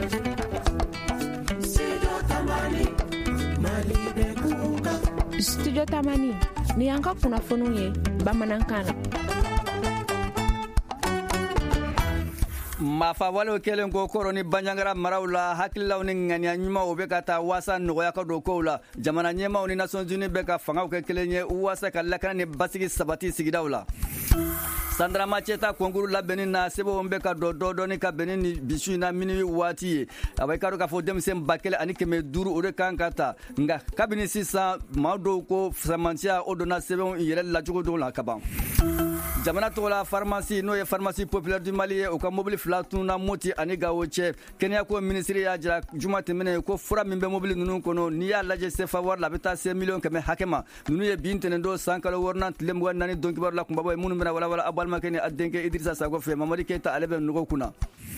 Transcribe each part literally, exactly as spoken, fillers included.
Studio Tamani ni an ka kunnafoniw ye bamanankan na. Mafa wale kelen ko koroni Banjangara maraw la hakililaw ni ŋaniya ɲumanw bɛ ka taa wasa nɔgɔya ka don kow la. Jamana ɲɛmaw ni Nations Unies bɛ ka fangaw kɛ kelen ye wasa ka lakana ni basigi sabati sigidaw la. Sandrama Ceta konkuru labɛnni na sɛbɛnw bɛ ka dɔ dɔɔni ka bɛnni ni bisu in na minuit waati ye. A bɛ k'a dɔn k'a fɔ denmisɛn ba kelen ani kɛmɛ duuru o de kan ka ta. Nka kabini sisan maa dɔw ko samantiya o donna sɛbɛnw yɛrɛ lacogo dɔw la ka ban. Jamana tɔgɔ la pharmacie n'o ye pharmacie populaire du Mali ye o ka mobili fila tununa Moti ani Gawo cɛ. Kɛnɛya ko ministre y'a jira juma tɛmɛnen ko fura min bɛ mobili ninnu kɔnɔ n'i y'a lajɛ C F A wari la a bɛ taa se miliyɔn kɛmɛ hakɛ ma. Ninnu ye bi ntɛnɛn san kalo wɔɔrɔnan tile mugan naani don kibaru la kunbaba ye minnu bɛna walawala a balimakɛ ni a denkɛ Idrissa Sako fɛ Mamadi Keita ale bɛ nɔgɔ kunna.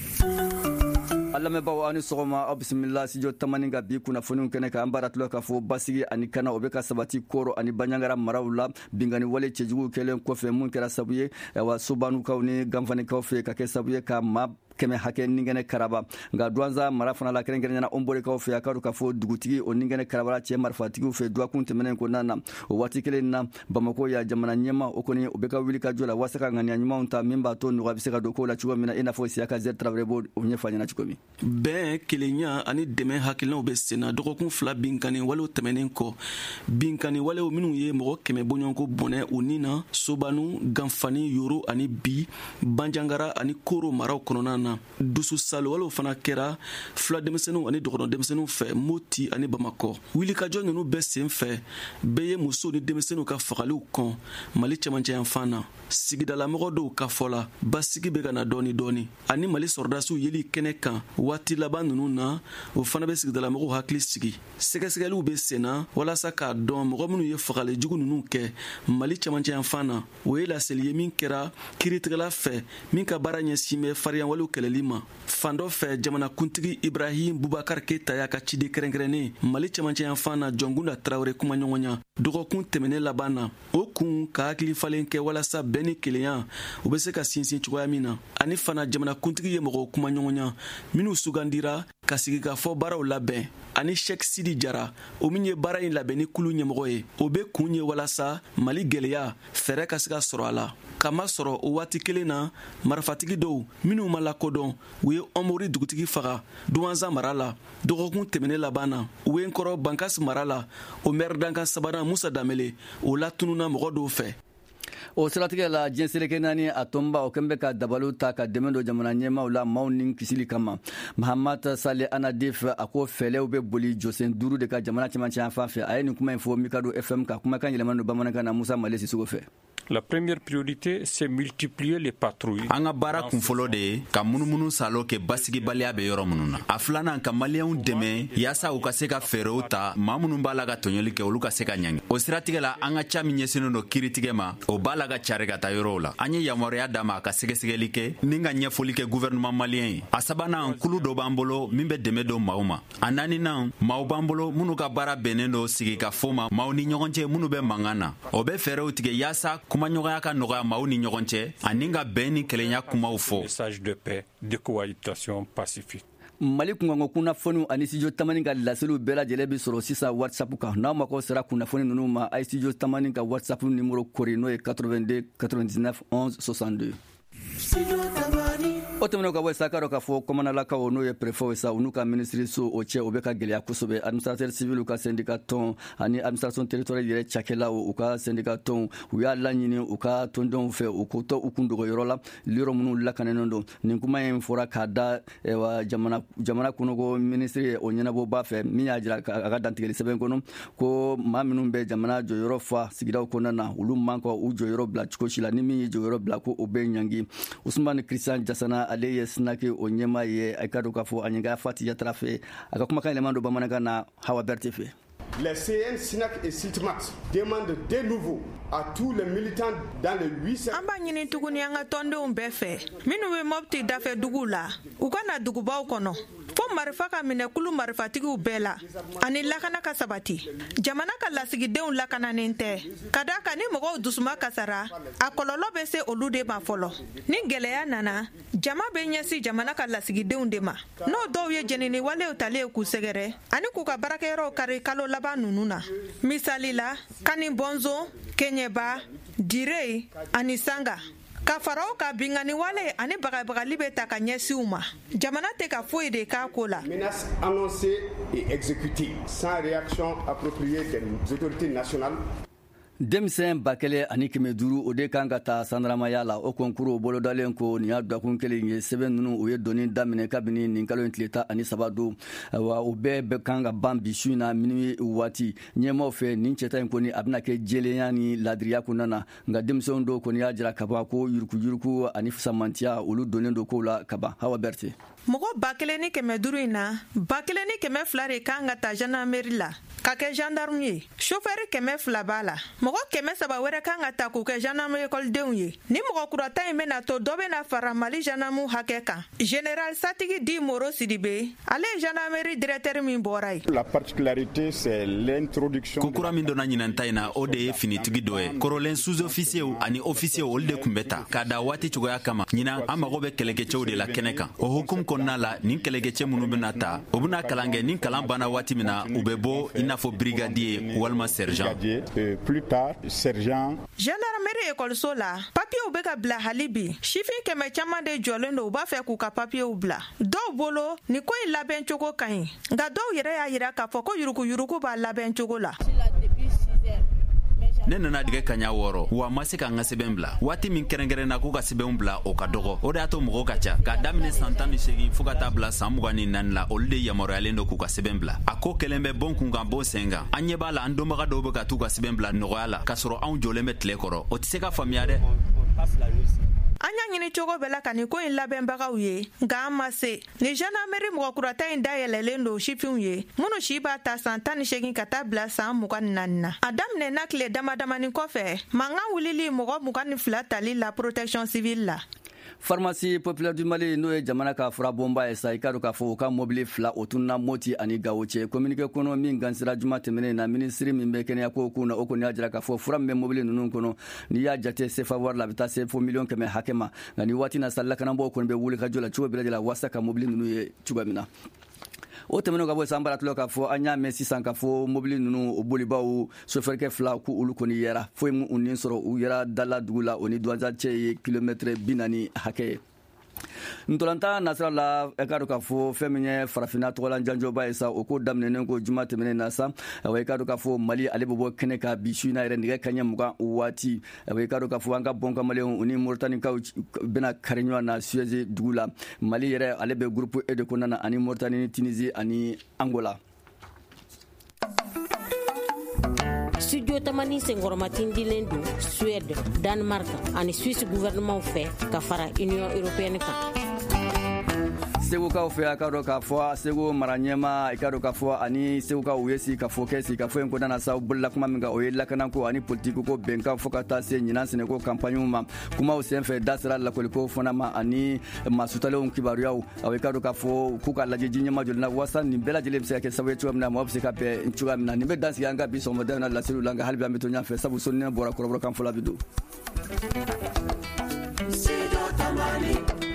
Alamɛbaw ani sɔgɔma aw bisimila studio Tamani ka bi kunnafoniw kɛnɛ kan an b'a ratula k'a fɔ basigi ani kana o bɛ ka sabati Koro ani Banjangara maraw la bingani wale cɛjugu kɛlen kɔfɛ mun kɛra sabu ye wa sobanukaw ni ganfanikaw fɛ ka kɛ sabu ye ka maa kɛmɛ hakɛ ningɛnɛ karaba nka Douanza mara fana la kɛrɛnkɛrɛnyana Omborikaw fɛ a ka ka fɔ dugutigi o ningɛnɛ karabara cɛ marifatigiw fɛ duwakun tɛmɛnen kɔnɔna na o waati kelen na Bamako ya jamana ɲɛma o kɔni o bɛ ka wuli ka jɔ la walasa ka ŋaniya ɲumanw ta min b'a to nɔgɔya bɛ se ka don kow la cogo min na i n'a fɔ Siyaka Zɛri Tarawele b'o ɲɛfɔ ɲɛna cogo min. Bɛn kelenya ani dɛmɛ hakilinaw bɛ senna dɔgɔkun fila binkani walew tɛmɛnen kɔ binkani walew minnu ye mɔgɔ kɛmɛ bɔɲɔgɔnko bɔnɛ u ni na Sobanu Ganfani Yoro ani Bi Banjangara ani Koro maraw kɔnɔna na dusu salo walew fana kɛra fila denmisɛnninw ani dɔgɔnɔ denmisɛnninw fɛ Moti ani Bamakɔ wulikajɔ ninnu bɛɛ sen fɛ bɛɛ ye musow ni denmisɛnninw ka fagaliw kɔn Mali cɛmancɛ yanfan na sigidalamɔgɔ dɔw ka fɔ la basigi bɛ ka na dɔɔni dɔɔni ani Mali sɔrɔdasiw yeli kɛnɛ kan waati laban ninnu na o fana bɛ sigidalamɔgɔw hakili sigi sɛgɛsɛgɛliw bɛ senna walasa k'a dɔn mɔgɔ minnu ye fagalijugu ninnu kɛ Mali cɛmancɛ yanfan na o ye laseli ye min kɛra kiritigɛla fɛ min ka baara ɲɛsin bɛ fariyanwalew kɛlɛli ma fan dɔ fɛ jamanakuntigi Ibrahim Bubakar Keita y'a ka ciden kɛrɛnkɛrɛnnen Mali cɛmancɛ yanfan na Jɔngunda Tarawele kuma ɲɔgɔnya dɔgɔkun tɛmɛnen laban na o kun ka hakili falen kɛ walasa bɛn ni kelenya u bɛ se ka sinsin cogoya min na ani fana jamanakuntigi ye mɔgɔw kuma ɲɔgɔnya minnu sugandira ka sigi ka fɔ baaraw labɛn ani Sheikh Sidi Jara o min ye baara in labɛn ni kulu ɲɛmɔgɔ ye o bɛ kun ye walasa Mali gɛlɛya fɛɛrɛ ka se ka sɔrɔ a la kama sɔrɔ o waati kelen na marifatigi dɔw minnu ma lakodɔn u ye Omori dugutigi faga Douanza mara la dɔgɔkun tɛmɛnen laban na u ye nkɔrɔ Bankasi mara la o maire dankan sabanan Musa Damele o latununa mɔgɔ dɔw fɛ. O siratigɛ la diɲɛ seleke naani a tɔnba o kɛlen bɛ ka dabaliw ta ka dɛmɛ don jamana ɲɛmaaw la maaw ni kisili kama Mahamata Sale Anadef a ko fɛlɛw bɛ boli jɔsen duuru de ka jamana cɛmancɛ yanfan fɛ a ye nin kuma in fɔ Mikado F M ka kumakan yɛlɛmani don bamanankan na Musa Male Sisoko fɛ. La première priorité, c'est multiplier les patrouilles. An ka baara kunfɔlɔ de ye ka munumunu salo kɛ basigibaliya bɛ yɔrɔ minnu na. A filanan ka maliyɛnw dɛmɛ yaasa u ka se ka fɛɛrɛw ta maa minnu b'a la ka tɔɲɔli kɛ olu ka se ka ɲangi. O siratigɛ la an ka ca min ɲɛsinnen don kiiritigɛ ma o b'a la ka cari ka taa yɔrɔw la. An ye yamaruya d'a ma a ka sɛgɛsɛgɛli kɛ ni ka ɲɛfɔli kɛ gouvernement maliyɛn ye. A sabanan kulu dɔ b'an bolo min bɛ dɛmɛ don maaw ma. A naaninan maaw b'an bolo minnu ka baara bɛnnen don sigi ka fɔ ma maaw ni ɲɔgɔn cɛ minnu bɛ mankan na. O bɛ fɛɛrɛw tigɛ yaasa kumaɲɔgɔnya ka nɔgɔya maaw ni ɲɔgɔn cɛ ani ka bɛn ni kelenya kumaw fɔ. Message de paix, de cohabitation pacifique. Mali kunkanko kunnafoniw ani studio Tamani ka laseliw bɛɛ lajɛlen bɛ sɔrɔ sisan WhatsApp kan n'aw mago sera kunnafoni ninnu ma a ye studio Tamani ka WhatsApp numéro kori n'o ye quatre-vingt-deux quatre-vingt-dix-neuf onze soixante-deux. O tɛmɛnen ka bɔ sa ka dɔ k'a fɔ kɔmanalakaw n'o ye préfet sa u n'u ka ministre so o cɛ o bɛ ka gɛlɛya kosɛbɛ administrateur civil u ka syndicat tɔn ani administration territoriale yɛrɛ cakɛlaw u ka syndicat tɔn u y'a laɲini u ka tɔndenw fɛ u ko tɔ u kun dogo yɔrɔ la yɔrɔ minnu lakanen don nin kuma in fɔra k'a da jamana jamana kɔnɔ ko ministre o ɲɛnabɔba fɛ min y'a jira a ka dantigɛli sɛbɛn kɔnɔ ko maa minnu bɛ jamana jɔyɔrɔ fa sigidaw kɔnɔna na olu man ka u jɔyɔrɔ bila cogo si la ni min ye jɔyɔrɔ bila ko o bɛ ɲangi Usman Christian Jassana ale ye sinaki o ɲɛma ye a ka don k'a fɔ a ɲɛga Fati Yatara fɛ a ka kumakan yɛlɛman don bamanankan na Hawa Berté fɛ. Les C N, SYNAC et SYTMAT demandent de nouveau à tous les militants dans les huit cents. An b'a ɲini tuguni an ka tɔndenw bɛɛ fɛ minnu bɛ Mopti dafɛ dugu la u ka na dugubaw kɔnɔ fo marifa ka minɛ kulu marifatigiw bɛɛ la ani lakana ka sabati jamana ka lasigidenw lakananen tɛ ka da ka ni mɔgɔw dusuma kasara a kɔlɔlɔ bɛ se olu de ma fɔlɔ ni gwɛlɛya nana jama bɛ ɲɛsi jamana ka lasigidenw de ma n'o dɔw ye jenini walew talen k'u sɛgɛrɛ ani k'u ka baarakɛyɔrɔw kari kalo laban nunu na misali la kani bonzo keɲɛba dire ani sanga ka faraw ka bingani wale ani bagabagali bɛ ta ka ɲɛsiw ma jamana tɛ ka foyi de k'a ko la. Menaces annoncées et exécutées sans réaction appropriée des autorités nationales. denmisɛn ba kelen ani kɛmɛ duuru o de kan ka taa sandaramaya la o kɔnkuru bolodalen ko nin y'a dakun kelen ye sɛbɛn ninnu o ye doni daminɛ kabini nin kalo in tile tan ani saba don wa o bɛɛ bɛ kan ka ban bi su in na minui waati ɲɛmaw fɛ nin cɛta in kɔni a bɛna kɛ jɛlenya ni ladiriya kɔnɔna na nka denmisɛnw dɔw kɔni y'a jira kaban ko yurukuyuruku ani samantiya olu donnen don kow la kaban. Hawa Berte. mɔgɔ ba kelen ni kɛmɛ duuru in na ba kelen ni kɛmɛ fila de kan ka ta gendarmerie la ka kɛ gendarme ye chauffeur kɛmɛ fila b'a la mɔgɔ kɛmɛ saba wɛrɛ kan ka ta k'u kɛ gendarme ekɔlidenw ye ni mɔgɔ kurata in bɛna to dɔ bɛna fara mali gendarme hakɛ kan général satigi di moro sidibe ale ye gendarmerie directeur min bɔra ye. La particularité c'est l'introduction ko kura min donna ɲinanta in na o de ye finitigi dɔ ye kɔrɔlen sous-officier ani officier olu de kun bɛ ta k'a da waati cogoya kama ɲina an mago bɛ kɛlɛkɛcɛw de la kɛnɛ kan o hukum kɔnɔna la nin kɛlɛkɛcɛ minnu bɛna ta u bɛna kalan kɛ nin kalan banna waati min na u bɛ bɔ i n'a fɔ brigadier walima sergent. Plus tard sergent. gendarmerie ekɔliso la papiyew bɛ ka bila hali bi sifin kɛmɛ caman de jɔlen don u b'a fɛ k'u ka papiyew bila dɔw bolo ni ko in labɛn cogo ka ɲi nka dɔw yɛrɛ y'a yira k'a fɔ ko yurukuyuruku b'a labɛn cogo la. ne nana digɛ kaɲa wɔɔrɔ wa ma se k'an ka sɛbɛn bila waati min kɛrɛnkɛrɛnna k'u ka sɛbɛnw bila o ka dɔgɔ o de y'a to mɔgɔw ka ca k'a daminɛ san tan ni segin fɔɔ ka taa bila san mugan ni naani la olu de yamaruyalen don k'u ka sɛbɛn bila a ko kɛlen bɛ bɔn kun kan bɔ sen kan an ɲɛ b'a la an dɔnbaga dɔw bɛ ka t'u ka sɛbɛn bila nɔgɔya la k'a sɔrɔ anw jɔlen bɛ tile kɔrɔ o tɛ se ka faamuya dɛ. an y'a ɲini cogo bɛɛ la ka nin ko in labɛnbagaw ye nka an ma se ni gendarmerie mɔgɔ kurata in dayɛlɛlen don sifinw ye minnu si b'a ta san tan ni segin ka taa bila san mugan ni naani na a daminɛna tile damadamanin kɔfɛ mankan wulili mɔgɔ mugan ni fila tali la protection civile la. Pharmacie populaire du Mali n'o ye jamana ka fura bonba ye sa i ka dɔn k'a fɔ u ka mobili fila o tununa Moti ani Gawo cɛ communiqué kɔnɔ min gansira juma tɛmɛnen na ministre min bɛ kɛnɛya ko kun na o kɔni y'a jira k'a fɔ fura min bɛ mobili ninnu kɔnɔ n'i y'a jate sefa wari la a bɛ taa se fo miliyɔn kɛmɛ hakɛ ma nka ni waati na sa lakanabɔw kɔni bɛ wuli ka jɔ la cogo bɛɛ lajɛlen la walasa ka mobili ninnu ye cogoya min na. o tɛmɛnen ka bɔ san baratulɔ k'a fɔ an y'a mɛn sisan k'a fɔ mobili ninnu o bolibaw sofɛrikɛ fila ko olu kɔni yɛra foyi mu u nin sɔrɔ u yɛra dala dugu la o ni duwanza cɛ ye kilomɛtɛrɛ bi naani hakɛ ye. ntolanta nasira la e ka dɔn k'a fɔ fɛn min ye farafinna tɔgɔla janjɔba ye sa o ko daminɛnen ko juma tɛmɛnen na sa i ka dɔn k'a fɔ mali ale bɛ bɔ kɛnɛ ka bi su in na yɛrɛ nɛgɛ kaɲɛ mugan waati i ka dɔn k'a fɔ an ka bɔn ka maliyɛnw u ni moritannikaw bɛna kari ɲɔgɔn na suez dugu la mali yɛrɛ ale bɛ groupe e de kɔnɔna na ani moritani ni tunisie ani angola. studio tamani senkɔrɔmatin dilen don suède danemark ani suisse gouvernement fɛ ka fara union européenne kan. segukaw fɛ a ka dɔn k'a fɔ segu mara ɲɛma i ka dɔn k'a fɔ ani segukaw u ye sigi ka fɔ kɛ sigi ka fɔ in kɔnɔna na sa u bolila kuma min kan o ye lakanako ani politiki ko bɛnkan fɔ ka taa se ɲinan sɛnɛko kampaɲiw ma kumaw senfɛ da sera lakɔliko fana ma ani masutalenw kibaruyaw i ka dɔn k'a fɔ k'u ka lajɛji ɲɛma jolina walasa nin bɛɛ lajɛlen bɛ se ka kɛ sababu ye cogoya min na mɔgɔ bɛ se ka bɛn cogoya min na nin bɛ dansigi an ka bi sɔgɔmada na laseliw la nka hali bi an bɛ to ɲɔgɔn fɛ sabu soninen bɔra kɔrɔbɔrɔ kan fɔla bi don.